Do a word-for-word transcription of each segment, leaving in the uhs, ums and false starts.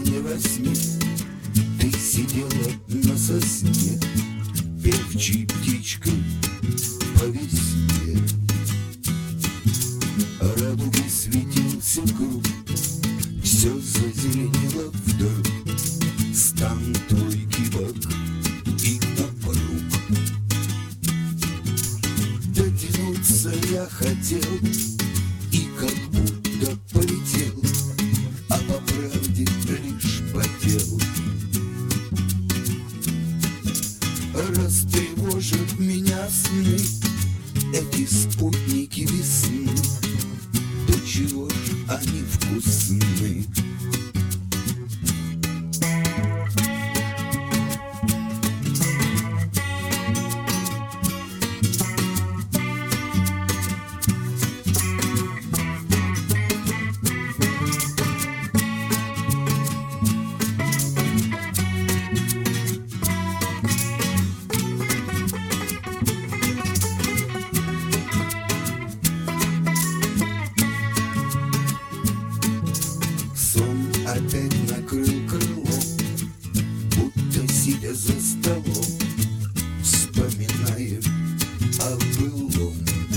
мне во сне ты сидела на сосне, певчей птичкой по весне. Радугой светился круг, все зазеленело вдруг, стан твой гибок и опруг. Дотянуться я хотел и как будто полетел, а по правде лишь потел. Растревожат меня сны, эти спутники весны, до чего ж они вкусны. Опять накрыл крыло, будто сидя за столом, вспоминаем о былом.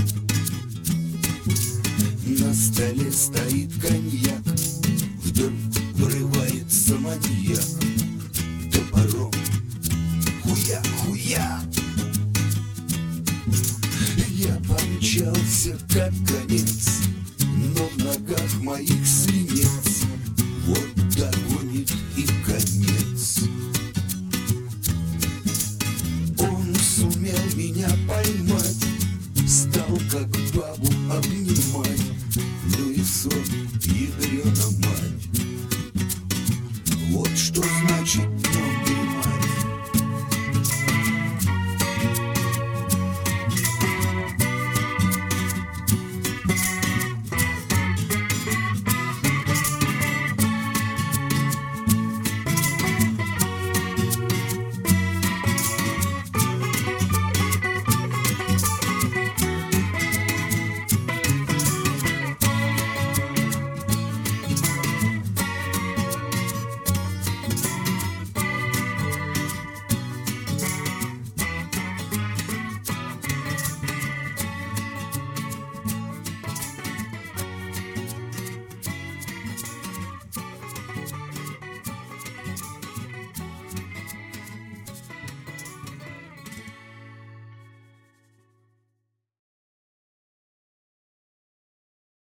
На столе стоит коньяк, вдруг врывается маньяк, топором хуя-хуя. Я помчался как конец, но в ногах моих свинец. Вот догонит и конец. Он сумел меня поймать, стал как бабу обнимать, ну и сон, ядрена мать. Вот что значит